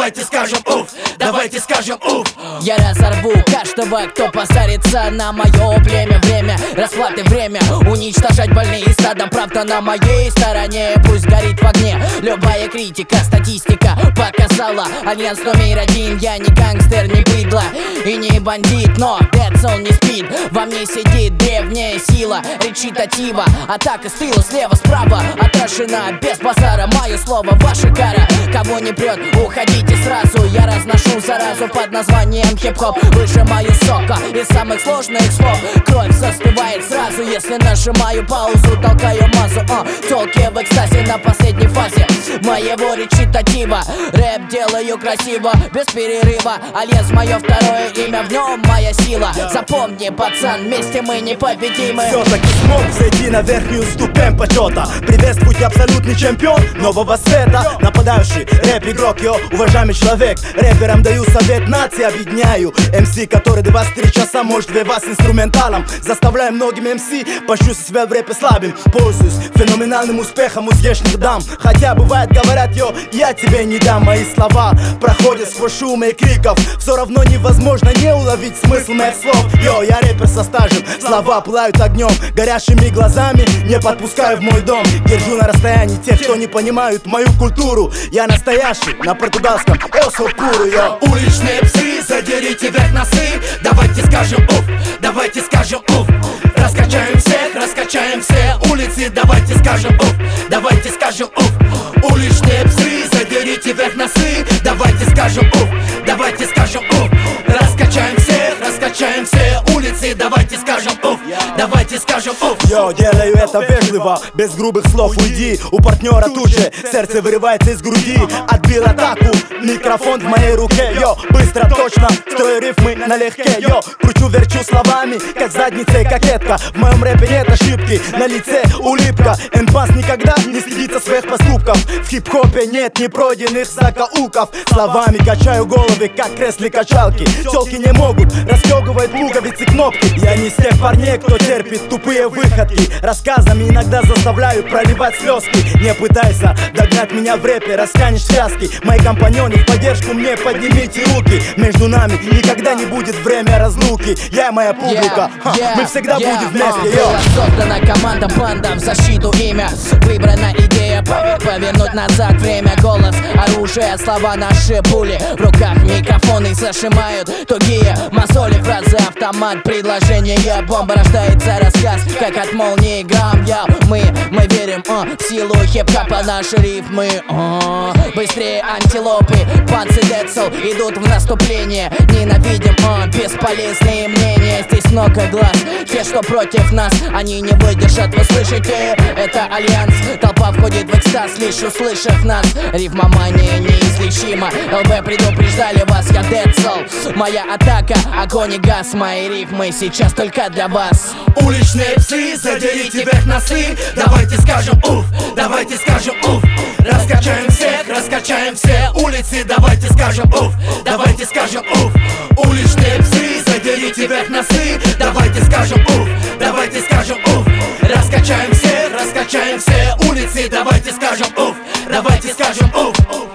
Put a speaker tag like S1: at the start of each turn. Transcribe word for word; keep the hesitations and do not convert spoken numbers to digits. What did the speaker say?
S1: давайте скажем уф, давайте скажем уф.
S2: Я разорву каждого, кто позарится на мое племя. Время расплаты, время уничтожать больные стада. Правда на моей стороне, пусть горит в огне. Любая критика, статистика показала альянс номер один. Я не гангстер, не быдло и не бандит, но Децл не спит. Во мне сидит древняя сила, речитатива. Атака с тыла, слева, справа отражена без базара. Мое слово, ваша кара. Кого не прет, уходите сразу. Я разношу заразу под названием хип-хоп. Выжимаю сока из самых сложных слов. Кровь застывает сразу, если нажимаю паузу. Толкаю массу, а, толки в экстазе на последней фазе моего речитатива. Рэп делаю красиво, без перерыва. Альянс мое второе имя, в нем моя сила. Запомни, пацан, вместе мы непобедимы.
S3: Все-таки смог взойти на верхнюю ступень почета. Приветствуйте абсолютный чемпион нового света. Нападающий рэп-игрок, йо, уважаемый человек. Рэперам даю совет нации, объединяю эм си, который двадцать три часа может вас инструменталом. Заставляю многим эм си почувствовать себя в рэпе слабым. Пользуюсь феноменальным успехом у здешних дам. Хотя бывает говорят, йо, я тебе не дам. Мои слова проходят сквозь шум и криков. Все равно невозможно не уловить смысл моих слов. Йо, я рэпер со стажем, слова пылают огнем. Горящими глазами не подпускаю в мой дом. Держу на расстоянии тех, кто не понимают мою культуру. Я настоящий, на португальском «Eu sou puro», йо.
S1: Уличные псы, задерите вверх носы. Давайте скажем уф, давайте скажем уф. Раскачаем всех, раскачаем все улицы. Давайте скажем уф, давайте скажем уф. Уличные псы, задерите вверх носы. Давайте скажем уф, давайте скажем уф. Раскачаем всех, раскачаем все улицы. Давайте скажем уф, давайте скажем уф.
S3: Йо, делаю это вежливо, без грубых слов уйди. У партнера тут же сердце вырывается из груди. Отбил атаку, микрофон в моей руке. Йо, быстро, точно, строю рифмы налегке. Йо, кручу, верчу словами, как задницей кокетка. В моем рэпе нет ошибки, на лице улыбка. Энбас никогда не стыдится своих поступков. В хип-хопе нет непройденных закоулков. Словами качаю головы, как креслы-качалки. Тёлки не могут расстёгивать пуговицы кнопки. Я не из тех парней, кто терпит тупые выходки. Рассказами иногда заставляю проливать слезки. Не пытайся догнать меня в рэпе, растянешь связки. Мои компаньоны в поддержку мне, поднимите руки. Между нами никогда не будет время разлуки. Я и моя публика,
S2: yeah, yeah,
S3: мы всегда
S2: yeah,
S3: будем вместе.
S2: uh, Была создана команда, банда в защиту имя. Выбрана идея повернуть назад время. Голос, оружие, слова наши пули. В руках микрофоны зажимают тугие мозоли. Фразы, автомат, предложение. Бомба, рождается рассказ, как от молнии грамм. Я, мы, мы верим uh, в силу хип-хопа, наши рифмы uh, быстрее антилопы. Панцы Децл идут в наступление. Ненавидим uh, бесполезные мнения. Здесь много глаз, те, что против нас, они не выдержат, вы слышите? Это альянс, толпа входит в экстаз, лишь услышав нас. Рифмомания неизлечима, ЛБ предупреждали вас, я Децл. Моя атака, огонь и газ, мои рифмы сейчас только для вас.
S1: Уличные псы, задерите вверх носы. Давайте скажем уф, давайте скажем уф. Раскачаем всех, раскачаем все улицы. Давайте скажем уф, давайте скажем уф. Уличные псы, задерите вверх носы. Давайте скажем уф, давайте скажем уф. Раскачаем всех, раскачаем все улицы. Давайте скажем уф, давайте скажем уф.